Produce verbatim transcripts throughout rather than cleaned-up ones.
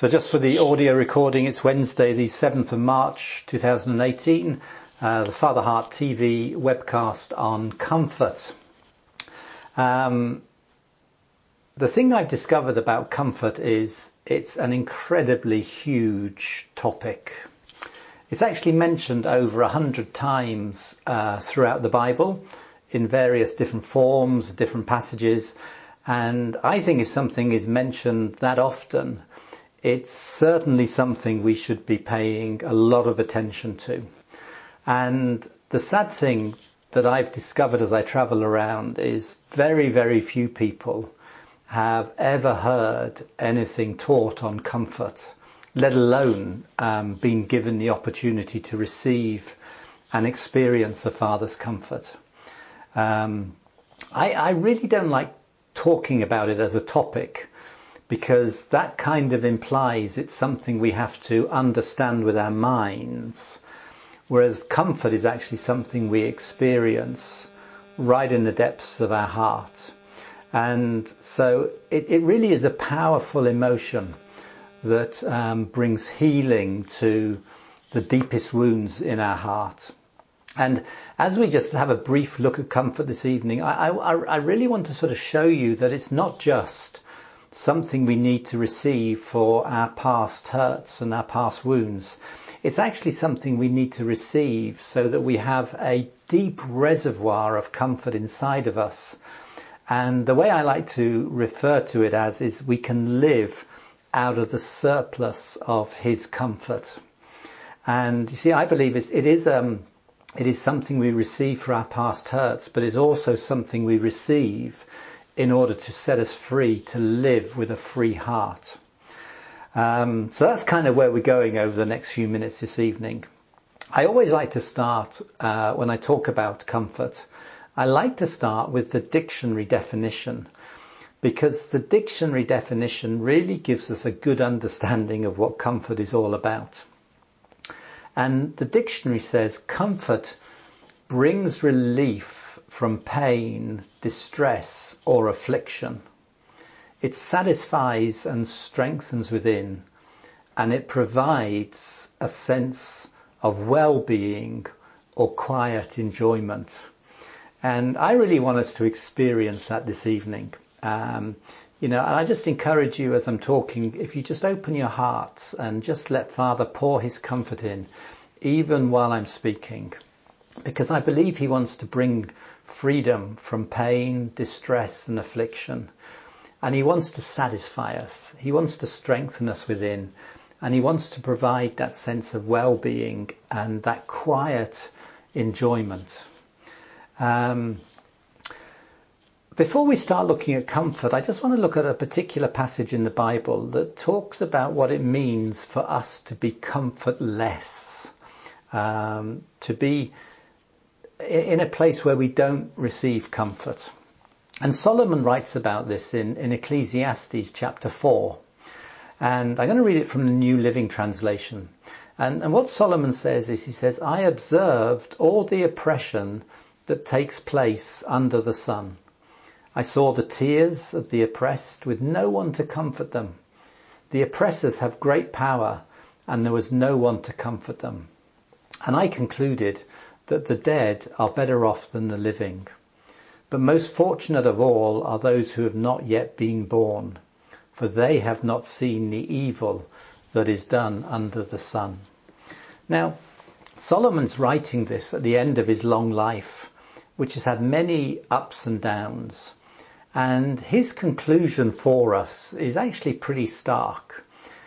So just for the audio recording, it's Wednesday, the seventh of March, two thousand eighteen, uh, the Father Heart T V webcast on comfort. Um, the thing I've discovered about comfort is it's an incredibly huge topic. It's actually mentioned over a hundred times uh, throughout the Bible in various different forms, different passages. And I think if something is mentioned that often, it's certainly something we should be paying a lot of attention to. And the sad thing that I've discovered as I travel around is very, very few people have ever heard anything taught on comfort, let alone um, been given the opportunity to receive and experience a Father's comfort. Um, I, I really don't like talking about it as a topic, because that kind of implies it's something we have to understand with our minds, whereas comfort is actually something we experience right in the depths of our heart. And so it, it really is a powerful emotion that um, brings healing to the deepest wounds in our heart. And as we just have a brief look at comfort this evening, I, I, I really want to sort of show you that it's not just something we need to receive for our past hurts and our past wounds. It's actually something we need to receive so that we have a deep reservoir of comfort inside of us. And the way I like to refer to it as is we can live out of the surplus of His comfort. And you see, I believe it's, it is um, it is something we receive for our past hurts, but it's also something we receive in order to set us free to live with a free heart. Um, so that's kind of where we're going over the next few minutes this evening. I always like to start, uh, when I talk about comfort, I like to start with the dictionary definition, because the dictionary definition really gives us a good understanding of what comfort is all about. And the dictionary says comfort brings relief from pain, distress, or affliction. It satisfies and strengthens within, and it provides a sense of well-being or quiet enjoyment. And I really want us to experience that this evening. Um, you know, and I just encourage you as I'm talking, if you just open your hearts and just let Father pour His comfort in, even while I'm speaking, because I believe He wants to bring freedom from pain, distress and affliction. And He wants to satisfy us. He wants to strengthen us within. And He wants to provide that sense of well-being and that quiet enjoyment. Um, before we start looking at comfort, I just want to look at a particular passage in the Bible that talks about what it means for us to be comfortless, um, to be in a place where we don't receive comfort. And Solomon writes about this in, in Ecclesiastes chapter four. And I'm going to read it from the New Living Translation. And, and what Solomon says is, he says, I observed all the oppression that takes place under the sun. I saw the tears of the oppressed with no one to comfort them. The oppressors have great power, and there was no one to comfort them. And I concluded that the dead are better off than the living. But most fortunate of all are those who have not yet been born, for they have not seen the evil that is done under the sun. Now, Solomon's writing this at the end of his long life, which has had many ups and downs. And his conclusion for us is actually pretty stark.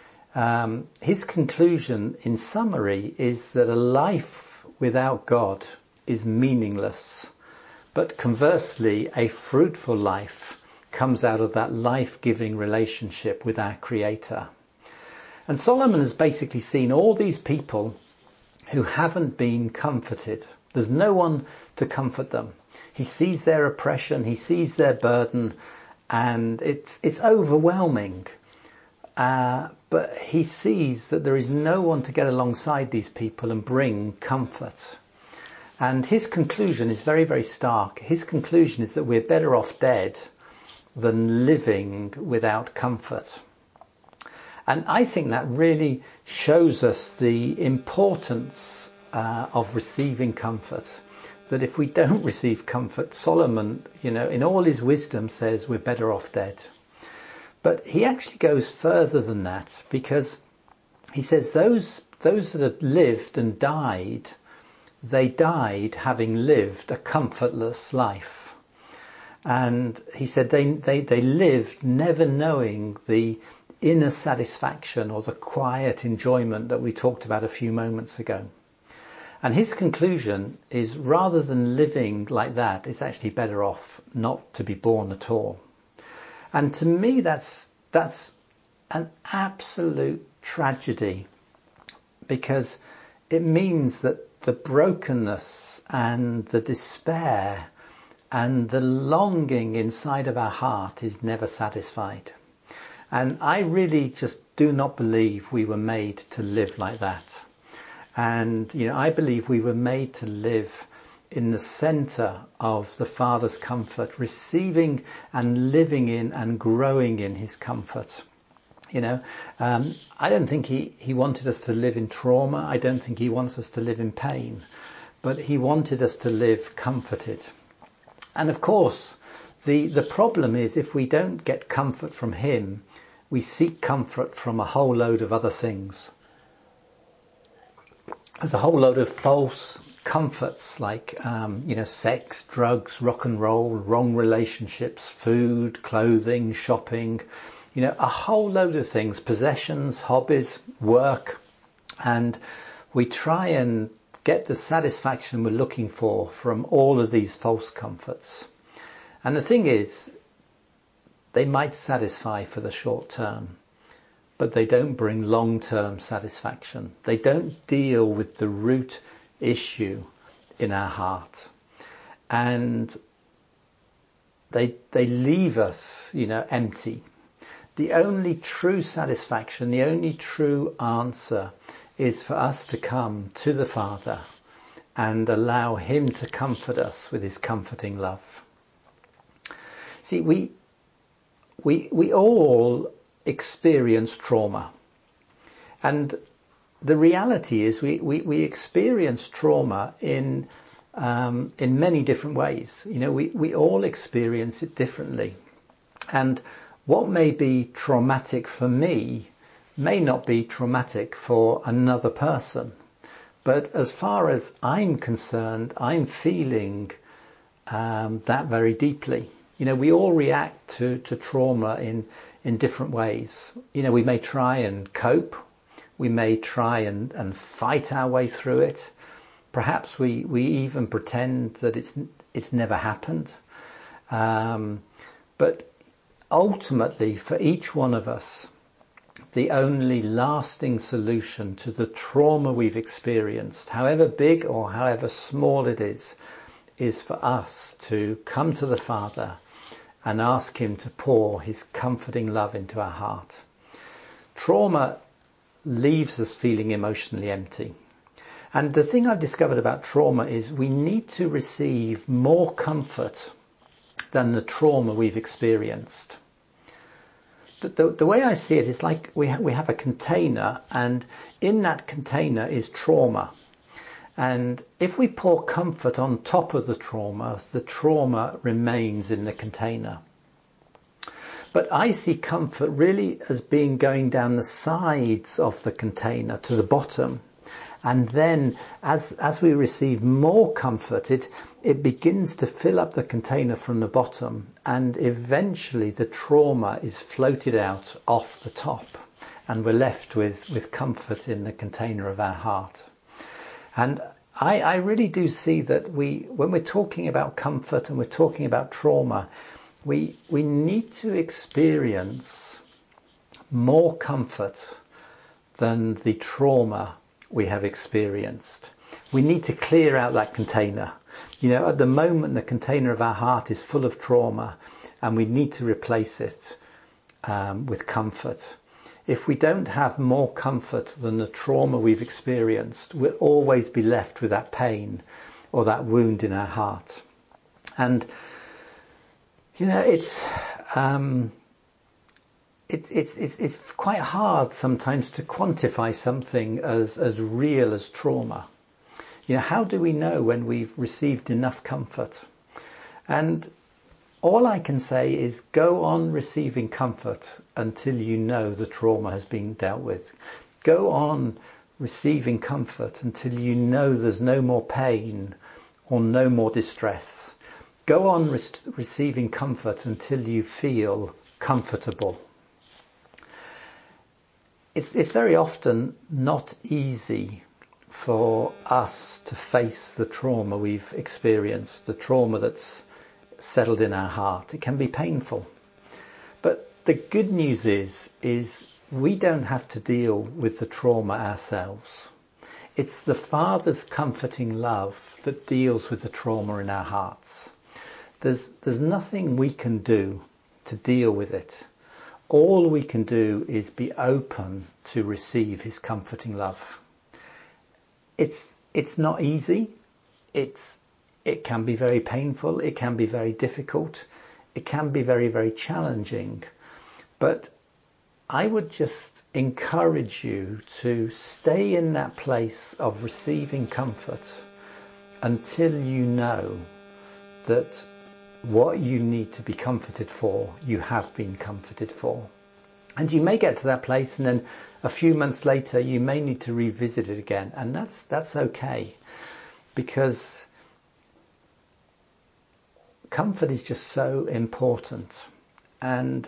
Um, his conclusion, in summary, is that a life without God is meaningless. But conversely, a fruitful life comes out of that life-giving relationship with our Creator. And Solomon has basically seen all these people who haven't been comforted. There's no one to comfort them. He sees their oppression, he sees their burden, and it's it's overwhelming. Uh, but he sees that there is no one to get alongside these people and bring comfort. And his conclusion is very, very stark. His conclusion is that we're better off dead than living without comfort. And I think that really shows us the importance uh, of receiving comfort. That if we don't receive comfort, Solomon, you know, in all his wisdom says we're better off dead. But he actually goes further than that, because he says those those that had lived and died, they died having lived a comfortless life. And he said they, they, they lived never knowing the inner satisfaction or the quiet enjoyment that we talked about a few moments ago. And his conclusion is, rather than living like that, it's actually better off not to be born at all. And to me, that's that's an absolute tragedy, because it means that the brokenness and the despair and the longing inside of our heart is never satisfied. And I really just do not believe we were made to live like that. And, you know, I believe we were made to live in the center of the Father's comfort, receiving and living in and growing in his comfort. You know, um, I don't think he, he wanted us to live in trauma. I don't think he wants us to live in pain, but he wanted us to live comforted. And of course, the, the problem is, if we don't get comfort from him, we seek comfort from a whole load of other things. There's a whole load of false comforts, like, um, you know, sex, drugs, rock and roll, wrong relationships, food, clothing, shopping, you know, a whole load of things, possessions, hobbies, work. And we try and get the satisfaction we're looking for from all of these false comforts. And the thing is, they might satisfy for the short term, but they don't bring long-term satisfaction. They don't deal with the root issue in our heart. And they they leave us, you know, empty. The only true satisfaction, the only true answer is for us to come to the Father and allow him to comfort us with his comforting love. See, we we we all experience trauma. And the reality is we, we, we experience trauma in um, in many different ways. You know, we, we all experience it differently. And what may be traumatic for me may not be traumatic for another person. But as far as I'm concerned, I'm feeling um, that very deeply. You know, we all react to, to trauma in, in different ways. You know, we may try and cope. We may try and, and fight our way through it. Perhaps we, we even pretend that it's it's never happened. Um, but ultimately, for each one of us, the only lasting solution to the trauma we've experienced, however big or however small it is, is for us to come to the Father and ask him to pour his comforting love into our heart. Trauma leaves us feeling emotionally empty. And the thing I've discovered about trauma is we need to receive more comfort than the trauma we've experienced. The, the, the way I see it is like we, ha- we have a container, and in that container is trauma. And if we pour comfort on top of the trauma, the trauma remains in the container. But I see comfort really as being going down the sides of the container to the bottom. And then as as we receive more comfort, it, it begins to fill up the container from the bottom. And eventually the trauma is floated out off the top. And we're left with, with comfort in the container of our heart. And I, I really do see that we, when we're talking about comfort and we're talking about trauma, we we need to experience more comfort than the trauma we have experienced. We need to clear out that container. You know, at the moment, the container of our heart is full of trauma, and we need to replace it um, with comfort. If we don't have more comfort than the trauma we've experienced, we'll always be left with that pain or that wound in our heart. And, you know, it's, um, it, it, it's, it's, it's quite hard sometimes to quantify something as, as real as trauma. You know, how do we know when we've received enough comfort? And all I can say is go on receiving comfort until you know the trauma has been dealt with. Go on receiving comfort until you know there's no more pain or no more distress. Go on re- receiving comfort until you feel comfortable. It's, it's very often not easy for us to face the trauma we've experienced, the trauma that's settled in our heart. It can be painful. But the good news is, is we don't have to deal with the trauma ourselves. It's the Father's comforting love that deals with the trauma in our hearts. There's, there's nothing we can do to deal with it. All we can do is be open to receive his comforting love. It's, it's not easy. It's, it can be very painful. It can be very difficult. It can be very, very challenging. But I would just encourage you to stay in that place of receiving comfort until you know that what you need to be comforted for, you have been comforted for. And you may get to that place and then a few months later you may need to revisit it again. And that's that's okay, because comfort is just so important. And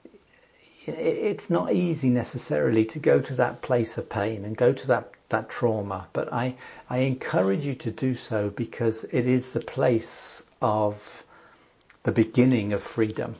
it's not easy necessarily to go to that place of pain and go to that, that trauma. But I, I encourage you to do so because it is the place of the beginning of freedom.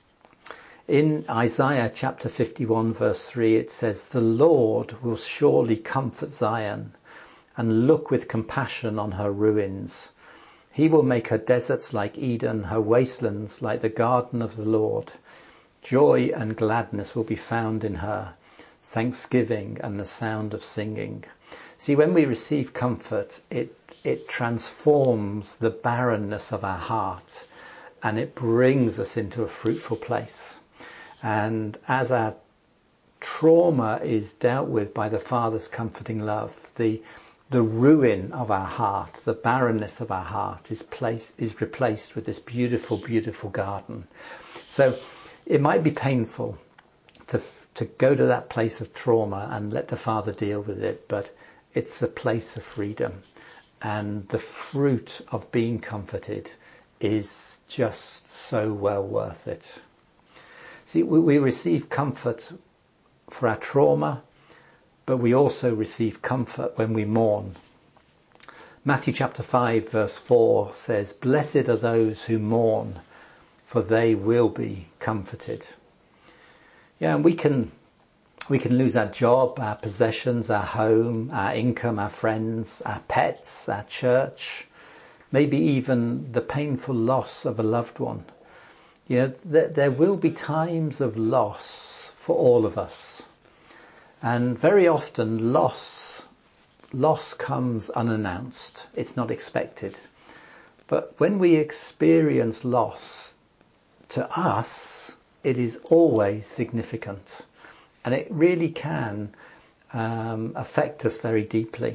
In Isaiah chapter fifty-one verse three it says, "The Lord will surely comfort Zion and look with compassion on her ruins. He will make her deserts like Eden, her wastelands like the garden of the Lord. Joy and gladness will be found in her, thanksgiving and the sound of singing." See, when we receive comfort, it, it transforms the barrenness of our heart and it brings us into a fruitful place. And as our trauma is dealt with by the Father's comforting love, the the ruin of our heart, the barrenness of our heart is placed, is replaced with this beautiful, beautiful garden. So it might be painful to to go to that place of trauma and let the Father deal with it, but it's a place of freedom. And the fruit of being comforted is just so well worth it. See, we, we receive comfort for our trauma, but we also receive comfort when we mourn. Matthew chapter five verse four says, "Blessed are those who mourn, for they will be comforted." Yeah, and we can we can lose our job, our possessions, our home, our income, our friends, our pets, our church, maybe even the painful loss of a loved one. You know, there, there will be times of loss for all of us. And very often loss, loss comes unannounced. It's not expected. But when we experience loss, to us, it is always significant. And it really can um, affect us very deeply.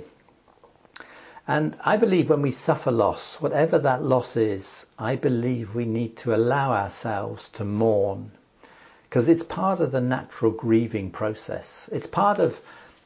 And I believe when we suffer loss, whatever that loss is, I believe we need to allow ourselves to mourn. Because it's part of the natural grieving process. It's part of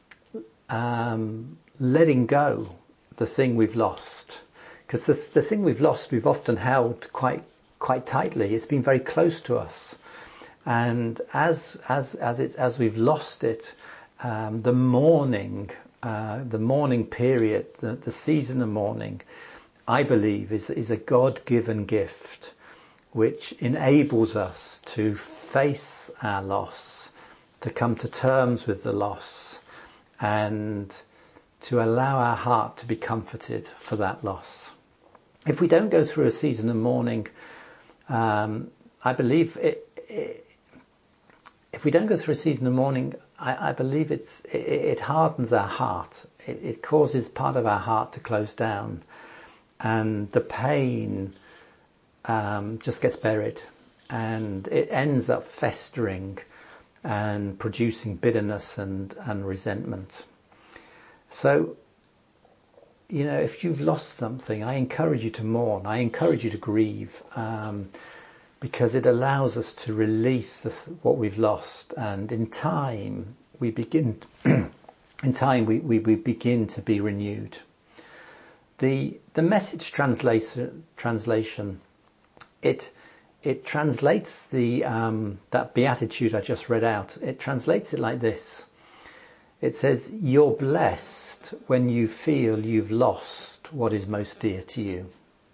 um, letting go the thing we've lost. Because the, the thing we've lost, we've often held quite quite tightly. It's been very close to us. And as as as it as we've lost it, um, the mourning, uh, the mourning period, the, the season of mourning, I believe is is a God-given gift, which enables us to face our loss, to come to terms with the loss, and to allow our heart to be comforted for that loss. If we don't go through a season of mourning, um, I believe it, it, if we don't go through a season of mourning, I, I believe it's, it, it hardens our heart. It, it causes part of our heart to close down, and the pain um, just gets buried, and it ends up festering and producing bitterness and, and resentment. So, you know, if you've lost something, I encourage you to mourn. I encourage you to grieve, um, because it allows us to release the, what we've lost. And in time, we begin, in time, we, we, we begin to be renewed. The, the Message translation, translation, it, it translates the, um, that beatitude I just read out. It translates it like this. It says, "You're blessed when you feel you've lost what is most dear to you.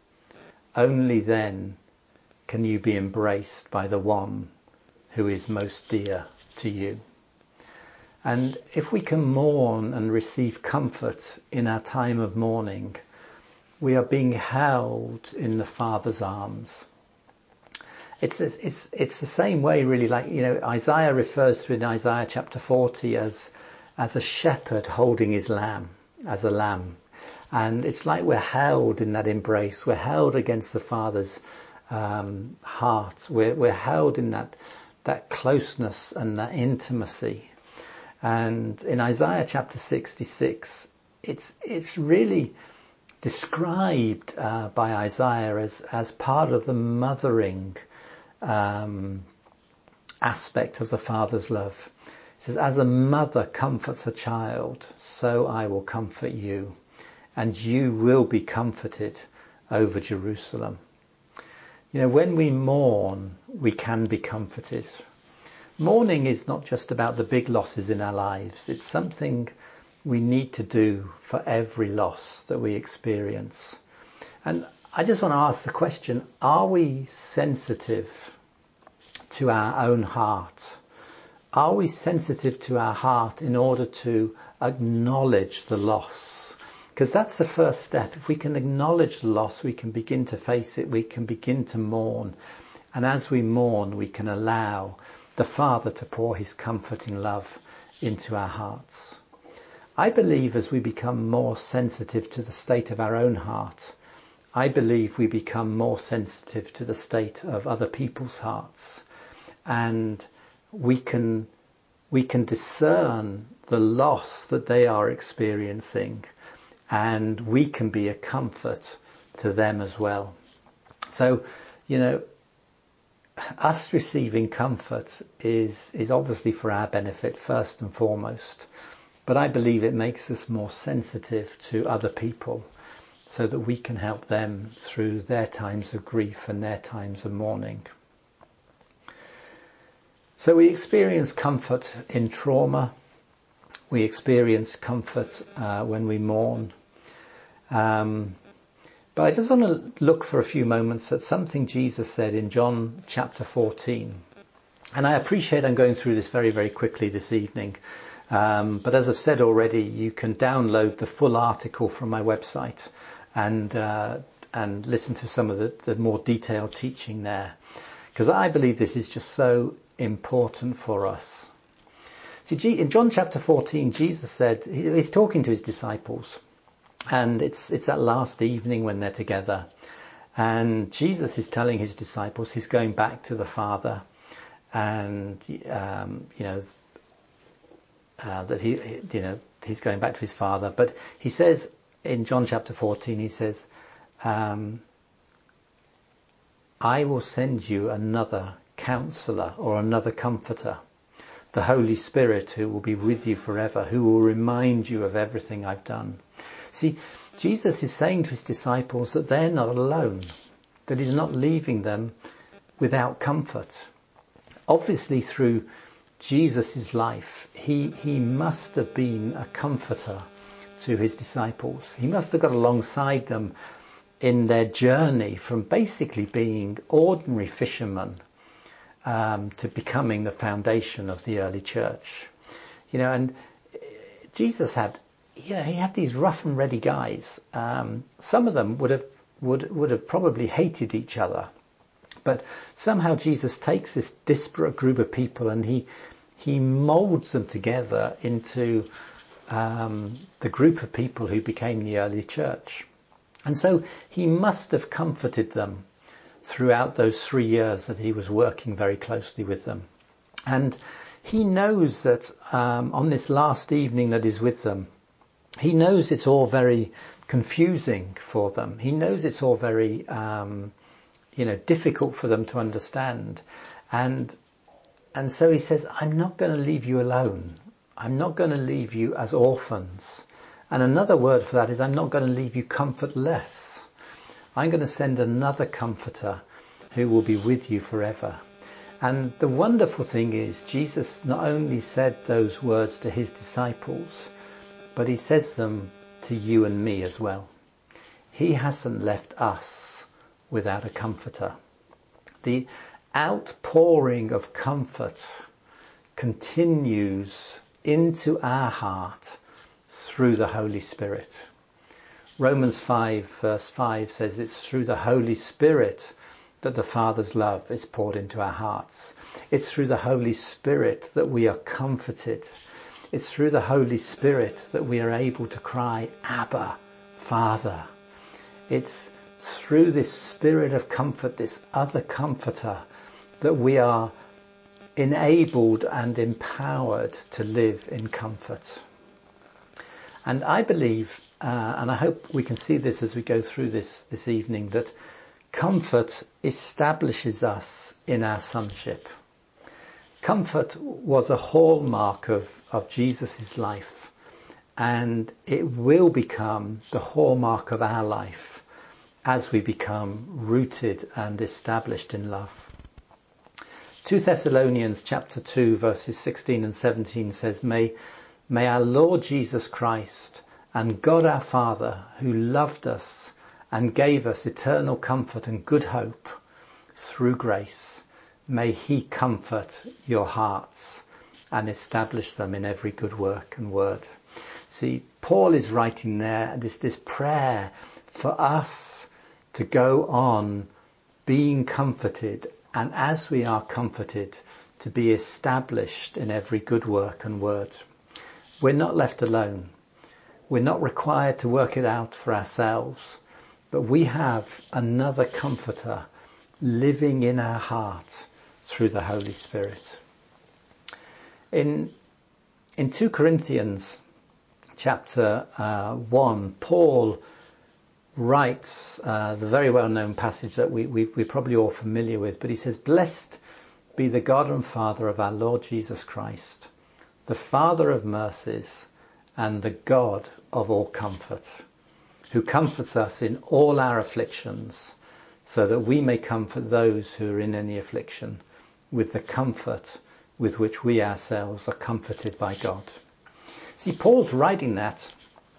Only then can you be embraced by the one who is most dear to you." And if we can mourn and receive comfort in our time of mourning, we are being held in the Father's arms. It's, it's, it's the same way, really, like, you know, Isaiah refers to it in Isaiah chapter forty as as a shepherd holding his lamb, as a lamb. And it's like we're held in that embrace. We're held against the Father's um, heart. We're, we're held in that, that closeness and that intimacy. And in Isaiah chapter sixty-six, it's, it's really described uh, by Isaiah as, as part of the mothering um, aspect of the Father's love. It says, "As a mother comforts a child, so I will comfort you, and you will be comforted over Jerusalem." You know, when we mourn, we can be comforted. Mourning is not just about the big losses in our lives. It's something we need to do for every loss that we experience. And I just want to ask the question, are we sensitive to our own heart? Are we sensitive to our heart in order to acknowledge the loss? Because that's the first step. If we can acknowledge the loss, we can begin to face it. We can begin to mourn. And as we mourn, we can allow the Father to pour his comforting love into our hearts. I believe as we become more sensitive to the state of our own heart, I believe we become more sensitive to the state of other people's hearts. And we can we can discern the loss that they are experiencing, and we can be a comfort to them as well. So, you know, us receiving comfort is is obviously for our benefit first and foremost, but I believe it makes us more sensitive to other people so that we can help them through their times of grief and their times of mourning. So we experience comfort in trauma. We experience comfort uh, when we mourn. Um, but I just want to look for a few moments at something Jesus said in John chapter fourteen. And I appreciate I'm going through this very, very quickly this evening. Um, but as I've said already, you can download the full article from my website and uh, and listen to some of the, the more detailed teaching there. Because I believe this is just so important for us. See, in John chapter fourteen, Jesus said, he's talking to his disciples, and it's it's that last evening when they're together, and Jesus is telling his disciples he's going back to the Father, and um, you know uh, that he you know he's going back to his Father. But he says in John chapter fourteen, he says, um, "I will send you another Counselor or another Comforter, the Holy Spirit, who will be with you forever, who will remind you of everything I've done." See, Jesus is saying to his disciples that they're not alone, that he's not leaving them without comfort. Obviously, through Jesus' life, he, he must have been a comforter to his disciples. He must have got alongside them in their journey from basically being ordinary fishermen Um, to becoming the foundation of the early church. You know, and Jesus had, you know, he had these rough and ready guys. Um, some of them would have, would, would have probably hated each other. But somehow Jesus takes this disparate group of people and he, he molds them together into um, the group of people who became the early church. And so he must have comforted them throughout those three years that he was working very closely with them. And he knows that um, on this last evening that he's with them, he knows it's all very confusing for them. He knows it's all very, um, you know, difficult for them to understand. And and so he says, I'm not going to leave you alone. I'm not going to leave you as orphans. And another word for that is, I'm not going to leave you comfortless. I'm going to send another comforter who will be with you forever. And the wonderful thing is, Jesus not only said those words to his disciples, but he says them to you and me as well. He hasn't left us without a comforter. The outpouring of comfort continues into our heart through the Holy Spirit. Romans five verse five says it's through the Holy Spirit that the Father's love is poured into our hearts. It's through the Holy Spirit that we are comforted. It's through the Holy Spirit that we are able to cry, Abba, Father. It's through this Spirit of comfort, this other comforter, that we are enabled and empowered to live in comfort. And I believe, uh, and I hope we can see this as we go through this this evening, that comfort establishes us in our sonship. Comfort was a hallmark of, of Jesus' life, and it will become the hallmark of our life as we become rooted and established in love. Second Thessalonians chapter two verses sixteen and seventeen says, May, may our Lord Jesus Christ and God our Father, who loved us and gave us eternal comfort and good hope through grace, may he comfort your hearts and establish them in every good work and word. See, Paul is writing there this, this prayer for us to go on being comforted, and as we are comforted, to be established in every good work and word. We're not left alone. We're not required to work it out for ourselves, but we have another comforter living in our heart through the Holy Spirit. In in Second Corinthians chapter uh, one, Paul writes uh, the very well-known passage that we, we, we're probably all familiar with, but he says, Blessed be the God and Father of our Lord Jesus Christ, the Father of mercies and the God of all comfort, who comforts us in all our afflictions, so that we may comfort those who are in any affliction with the comfort with which we ourselves are comforted by God. See, Paul's writing that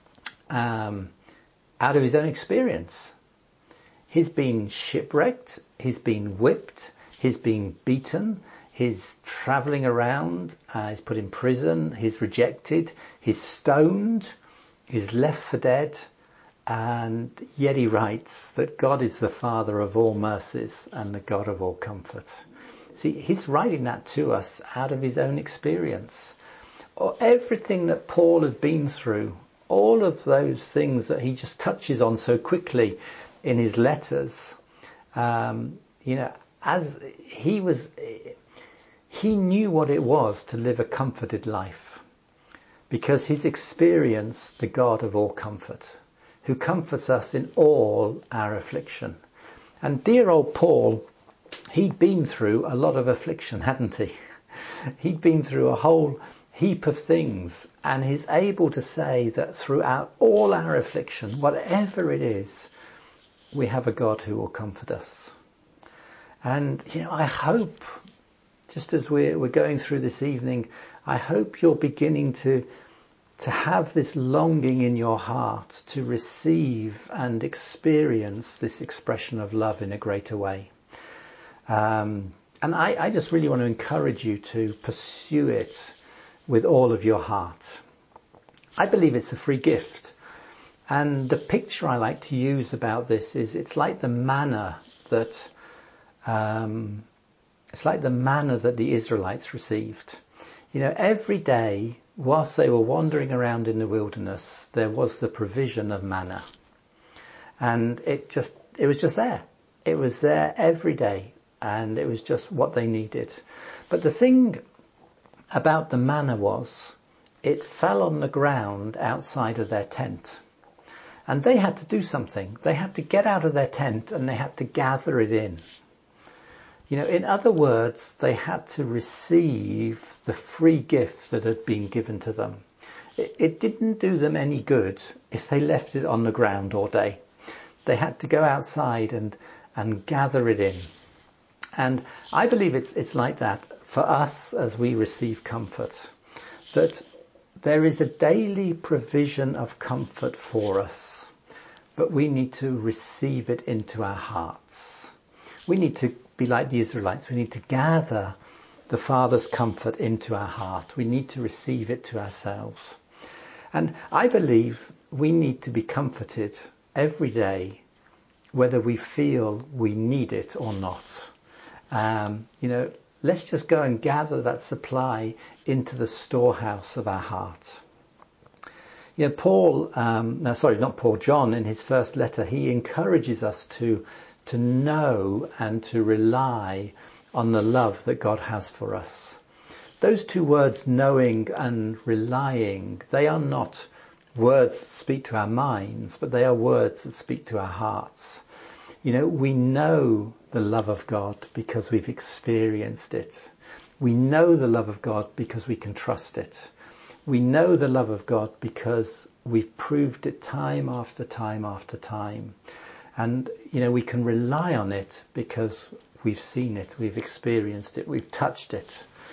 um, out of his own experience. He's been shipwrecked, he's been whipped, he's been beaten, he's travelling around, uh, he's put in prison, he's rejected, he's stoned, he's left for dead, and yet he writes that God is the Father of all mercies and the God of all comfort. See, he's writing that to us out of his own experience. Everything that Paul had been through, all of those things that he just touches on so quickly in his letters, um, you know, as he was, he knew what it was to live a comforted life, because he's experienced the God of all comfort, who comforts us in all our affliction. And dear old Paul, he'd been through a lot of affliction, hadn't he? He'd been through a whole heap of things, and he's able to say that throughout all our affliction, whatever it is, we have a God who will comfort us. And, you know, I hope, just as we're, we're going through this evening, I hope you're beginning to to have this longing in your heart to receive and experience this expression of love in a greater way. Um, and I, I just really want to encourage you to pursue it with all of your heart. I believe it's a free gift. And the picture I like to use about this is it's like the manna that um, it's like the manna that the Israelites received. You know, every day whilst they were wandering around in the wilderness, there was the provision of manna. And it just it was just there. It was there every day, and it was just what they needed. But the thing about the manna was, it fell on the ground outside of their tent. And they had to do something. They had to get out of their tent and they had to gather it in. You know, in other words, they had to receive the free gift that had been given to them. It, it didn't do them any good if they left it on the ground all day. They had to go outside and, and gather it in. And I believe it's, it's like that for us as we receive comfort, that there is a daily provision of comfort for us, but we need to receive it into our hearts. We need to be like the Israelites. We need to gather the Father's comfort into our heart. We need to receive it to ourselves. And I believe we need to be comforted every day, whether we feel we need it or not. Um, you know, let's just go and gather that supply into the storehouse of our heart. You know, Paul, um, no, sorry, not Paul, John, in his first letter, he encourages us to to know and to rely on the love that God has for us. Those two words, knowing and relying, they are not words that speak to our minds, but they are words that speak to our hearts. You know, we know the love of God because we've experienced it. We know the love of God because we can trust it. We know the love of God because we've proved it time after time after time. And, you know, we can rely on it because we've seen it, we've experienced it, we've touched it.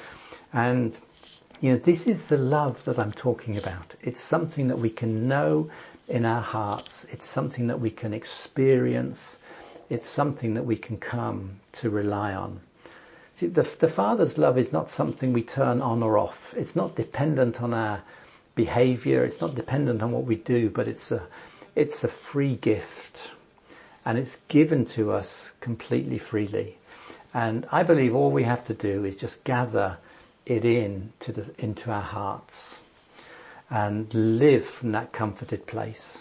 And, you know, this is the love that I'm talking about. It's something that we can know in our hearts. It's something that we can experience. It's something that we can come to rely on. See, the, the Father's love is not something we turn on or off. It's not dependent on our behavior. It's not dependent on what we do, but it's a, it's a free gift. And it's given to us completely freely. And I believe all we have to do is just gather it in to the, into our hearts and live from that comforted place.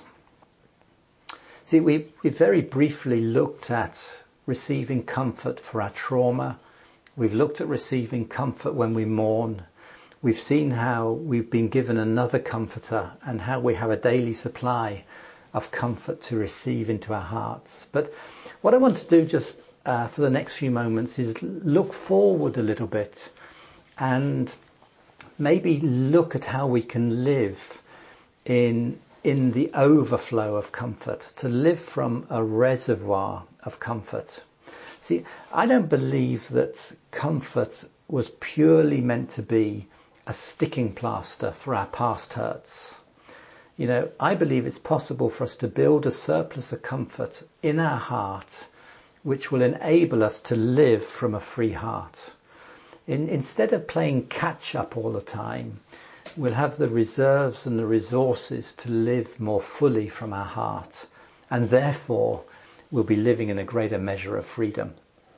See, we we very briefly looked at receiving comfort for our trauma. We've looked at receiving comfort when we mourn. We've seen how we've been given another comforter and how we have a daily supply of comfort to receive into our hearts. But what I want to do just uh, for the next few moments is look forward a little bit and maybe look at how we can live in in the overflow of comfort, to live from a reservoir of comfort. See, I don't believe that comfort was purely meant to be a sticking plaster for our past hurts. You know, I believe it's possible for us to build a surplus of comfort in our heart, which will enable us to live from a free heart. In, instead of playing catch up all the time, we'll have the reserves and the resources to live more fully from our heart. And therefore, we'll be living in a greater measure of freedom.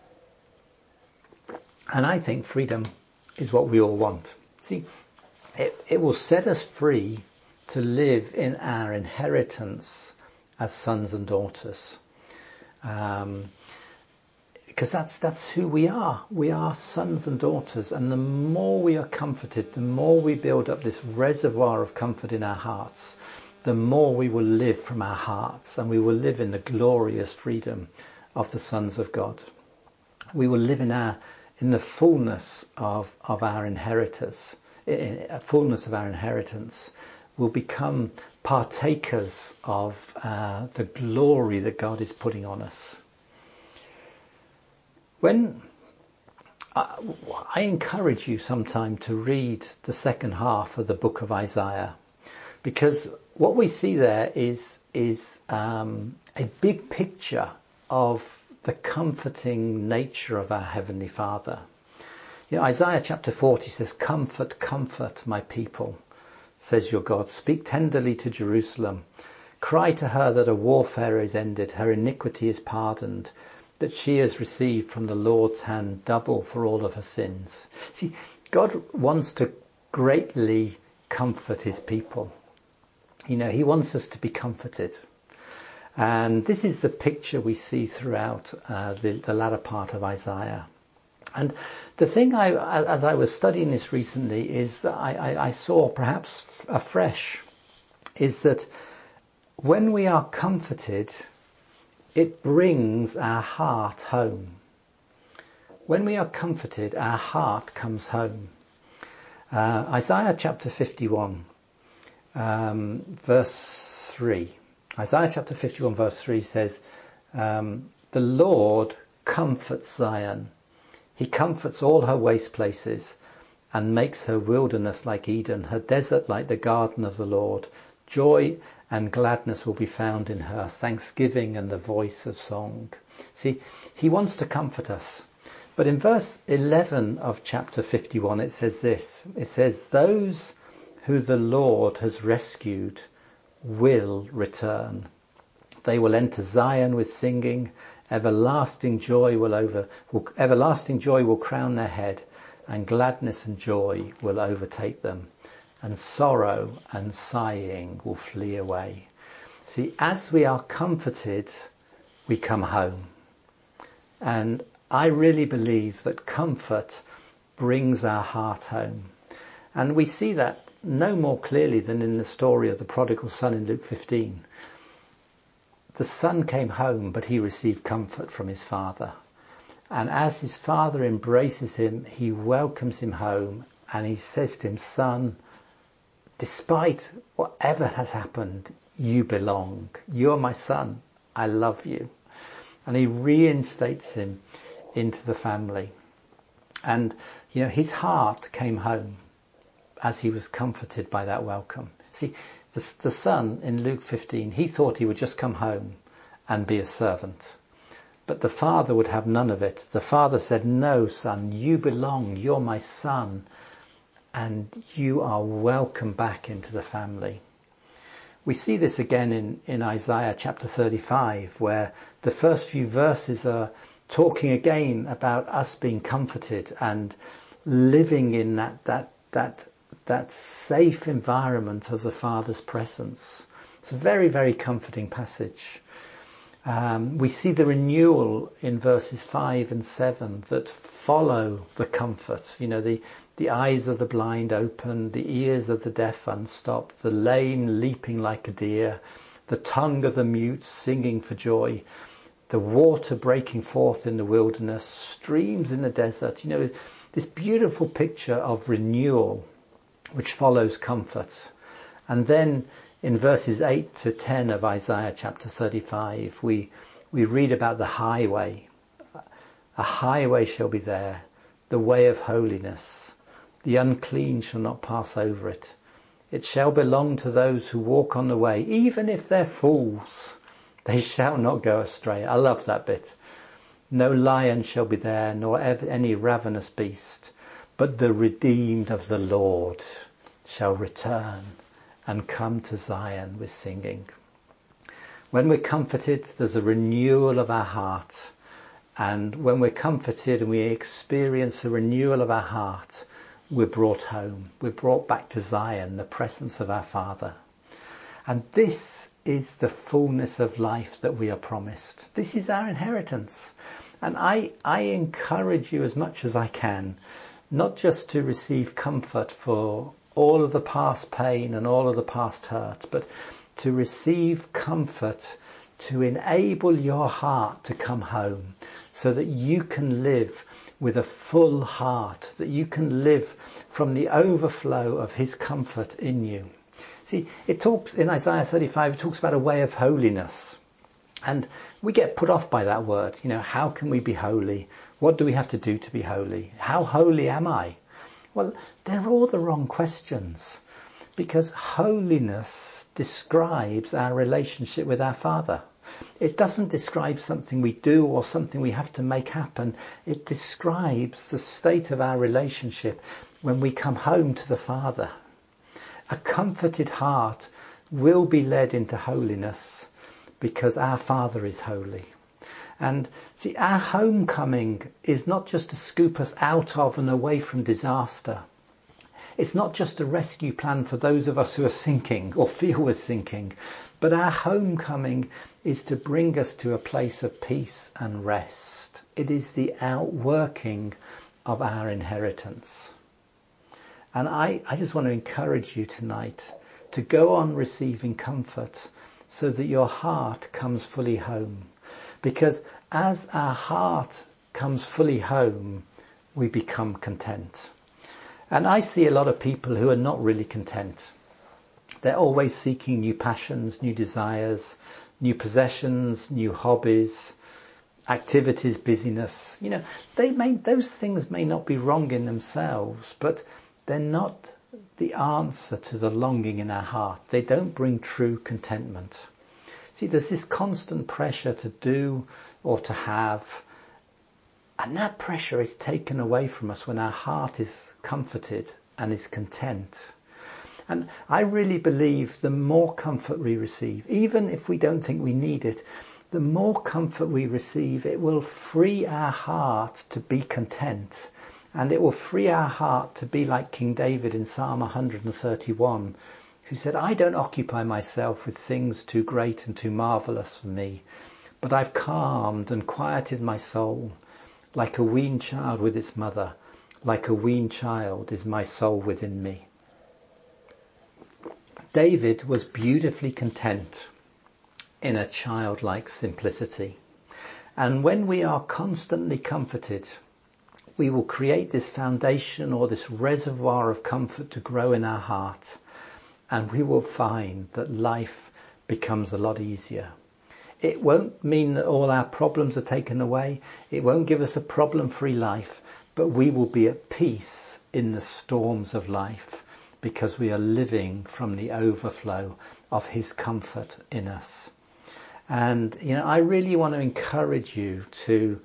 And I think freedom is what we all want. See, it, it will set us free to live in our inheritance as sons and daughters. Um, because that's that's who we are. We are sons and daughters. And the more we are comforted, the more we build up this reservoir of comfort in our hearts, the more we will live from our hearts, and we will live in the glorious freedom of the sons of God. We will live in our in the fullness of, of our inheritors, in fullness of our inheritance. Will become partakers of uh, the glory that God is putting on us. When I, I encourage you sometime to read the second half of the book of Isaiah, because what we see there is is um, a big picture of the comforting nature of our Heavenly Father. You know, Isaiah chapter forty says, "Comfort, comfort my people, says your God. Speak tenderly to Jerusalem. Cry to her that her warfare is ended, her iniquity is pardoned, that she has received from the Lord's hand double for all of her sins." See, God wants to greatly comfort his people. You know, he wants us to be comforted. And this is the picture we see throughout uh, the, the latter part of Isaiah. And the thing I, as I was studying this recently, is that I, I, I saw perhaps afresh is that when we are comforted, it brings our heart home. When we are comforted, our heart comes home. Uh, Isaiah chapter fifty-one, um, verse three. Isaiah chapter fifty-one, verse three says, um, the Lord comforts Zion. He comforts all her waste places and makes her wilderness like Eden, her desert like the garden of the Lord. Joy and gladness will be found in her, thanksgiving and the voice of song. See, he wants to comfort us. But in verse eleven of chapter fifty-one, it says this. It says, those who the Lord has rescued will return. They will enter Zion with singing. Everlasting joy will over, will, everlasting joy will crown their head, and gladness and joy will overtake them, and sorrow and sighing will flee away. See, as we are comforted, we come home. And I really believe that comfort brings our heart home. And we see that no more clearly than in the story of the prodigal son in Luke fifteen. The son came home, but he received comfort from his father. And as his father embraces him, he welcomes him home, and he says to him, son, despite whatever has happened, you belong. You're my son. I love you. And he reinstates him into the family. And, you know, his heart came home as he was comforted by that welcome. See, the, the son in Luke fifteen, he thought he would just come home and be a servant. But the father would have none of it. The father said, no, son, you belong. You're my son. And you are welcome back into the family. We see this again in, in Isaiah chapter thirty-five, where the first few verses are talking again about us being comforted and living in that, that, that, that safe environment of the Father's presence. It's a very, very comforting passage. Um, we see the renewal in verses five and seven that follow the comfort. You know, the, the eyes of the blind open, the ears of the deaf unstopped, the lame leaping like a deer, the tongue of the mute singing for joy, the water breaking forth in the wilderness, streams in the desert. You know, this beautiful picture of renewal which follows comfort. And then in verses eight to ten of Isaiah chapter thirty-five, we, we read about the highway. A highway shall be there, the way of holiness. The unclean shall not pass over it. It shall belong to those who walk on the way, even if they're fools. They shall not go astray. I love that bit. No lion shall be there, nor ever any ravenous beast, but the redeemed of the Lord shall return and come to Zion with singing. When we're comforted, there's a renewal of our heart. And when we're comforted and we experience a renewal of our heart, we're brought home. We're brought back to Zion, the presence of our Father. And this is the fullness of life that we are promised. This is our inheritance. And I, I encourage you as much as I can, not just to receive comfort for all of the past pain and all of the past hurt, but to receive comfort to enable your heart to come home so that you can live with a full heart, that you can live from the overflow of his comfort in you. See, it talks in Isaiah thirty-five, it talks about a way of holiness. And we get put off by that word. You know, how can we be holy? What do we have to do to be holy? How holy am I? Well, they're all the wrong questions, because holiness describes our relationship with our Father. It doesn't describe something we do or something we have to make happen. It describes the state of our relationship when we come home to the Father. A comforted heart will be led into holiness because our Father is holy. And see, our homecoming is not just to scoop us out of and away from disaster. It's not just a rescue plan for those of us who are sinking or feel we're sinking, but our homecoming is to bring us to a place of peace and rest. It is the outworking of our inheritance. And I, I just want to encourage you tonight to go on receiving comfort so that your heart comes fully home. Because as our heart comes fully home, we become content. And I see a lot of people who are not really content. They're always seeking new passions, new desires, new possessions, new hobbies, activities, busyness. You know, they may, those things may not be wrong in themselves, but they're not the answer to the longing in our heart. They don't bring true contentment. See, there's this constant pressure to do or to have, and that pressure is taken away from us when our heart is comforted and is content. And I really believe the more comfort we receive, even if we don't think we need it, the more comfort we receive, it will free our heart to be content. And it will free our heart to be like King David in Psalm one thirty-one, who said, I don't occupy myself with things too great and too marvellous for me, but I've calmed and quieted my soul. Like a weaned child with its mother, like a weaned child is my soul within me. David was beautifully content in a childlike simplicity. And when we are constantly comforted, we will create this foundation or this reservoir of comfort to grow in our heart. And we will find that life becomes a lot easier. It won't mean that all our problems are taken away. It won't give us a problem-free life, but we will be at peace in the storms of life because we are living from the overflow of his comfort in us. And, you know, I really want to encourage you to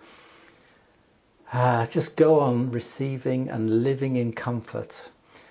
uh, just go on receiving and living in comfort.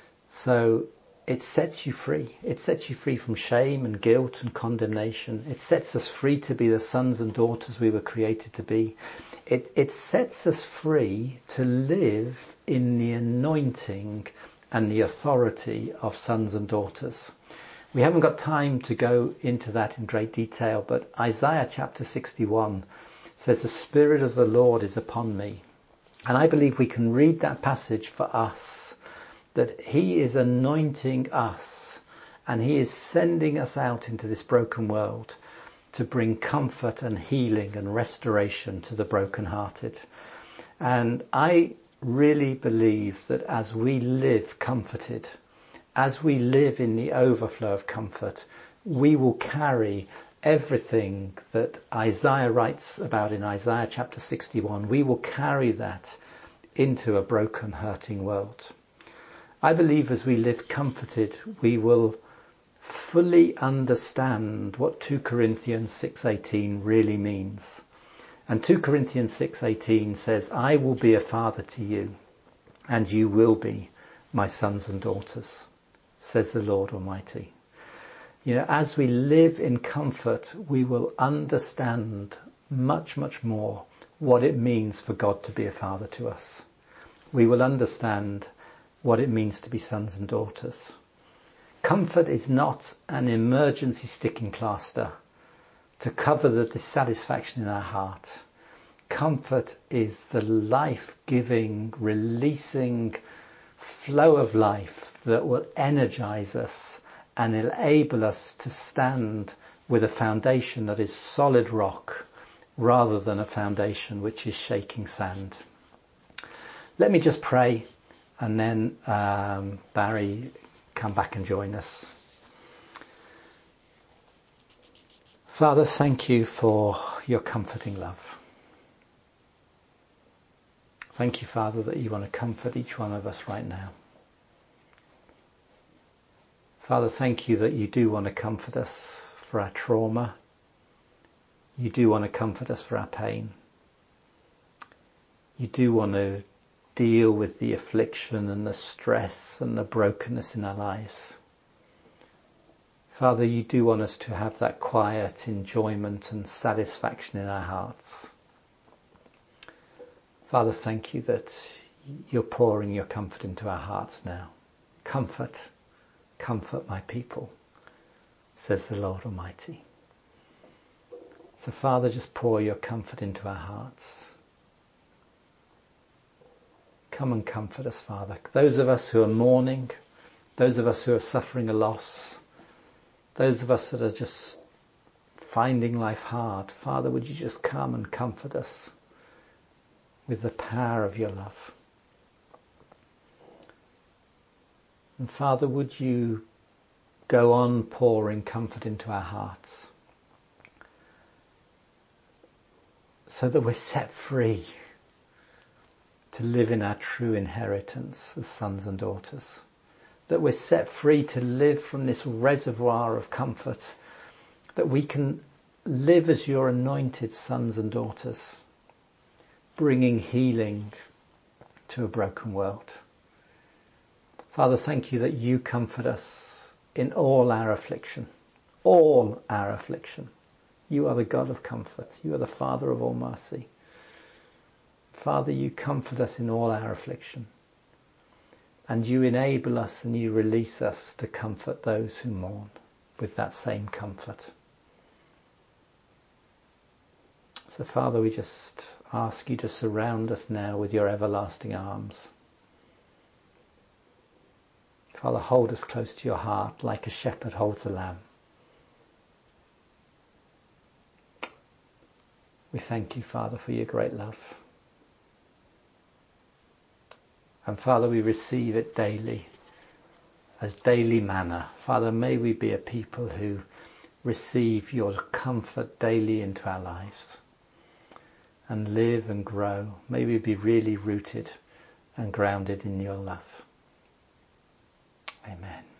So it sets you free. It sets you free from shame and guilt and condemnation. It sets us free to be the sons and daughters we were created to be. It, it sets us free to live in the anointing and the authority of sons and daughters. We haven't got time to go into that in great detail, but Isaiah chapter sixty-one says, the Spirit of the Lord is upon me. And I believe we can read that passage for us, that he is anointing us and he is sending us out into this broken world to bring comfort and healing and restoration to the brokenhearted. And I really believe that as we live comforted, as we live in the overflow of comfort, we will carry everything that Isaiah writes about in Isaiah chapter sixty-one. We will carry that into a broken, hurting world. I believe as we live comforted, we will fully understand what two Corinthians six eighteen really means. And two Corinthians six eighteen says, I will be a father to you, and you will be my sons and daughters, says the Lord Almighty. You know, as we live in comfort, we will understand much, much more what it means for God to be a father to us. We will understand what it means to be sons and daughters. Comfort is not an emergency sticking plaster to cover the dissatisfaction in our heart. Comfort is the life-giving, releasing flow of life that will energize us and enable us to stand with a foundation that is solid rock rather than a foundation which is shaking sand. Let me just pray, and then um, Barry, come back and join us. Father, thank you for your comforting love. Thank you, Father, that you want to comfort each one of us right now. Father, thank you that you do want to comfort us for our trauma. You do want to comfort us for our pain. You do want to deal with the affliction and the stress and the brokenness in our lives. Father, you do want us to have that quiet enjoyment and satisfaction in our hearts. Father, thank you that you're pouring your comfort into our hearts now. Comfort, comfort my people, says the Lord Almighty. So Father, just pour your comfort into our hearts. come and comfort us, Father. Those of us who are mourning, those of us who are suffering a loss, those of us that are just finding life hard, Father, would you just come and comfort us with the power of your love. And Father, would you go on pouring comfort into our hearts so that we're set free to live in our true inheritance as sons and daughters, that we're set free to live from this reservoir of comfort, that we can live as your anointed sons and daughters, bringing healing to a broken world. Father, thank you that you comfort us in all our affliction, all our affliction. You are the God of comfort. You are the Father of all mercy. Father, you comfort us in all our affliction, and you enable us and you release us to comfort those who mourn with that same comfort. So Father, we just ask you to surround us now with your everlasting arms. Father, hold us close to your heart like a shepherd holds a lamb. We thank you, Father, for your great love. And Father, we receive it daily as daily manna. Father, may we be a people who receive your comfort daily into our lives and live and grow. May we be really rooted and grounded in your love. Amen.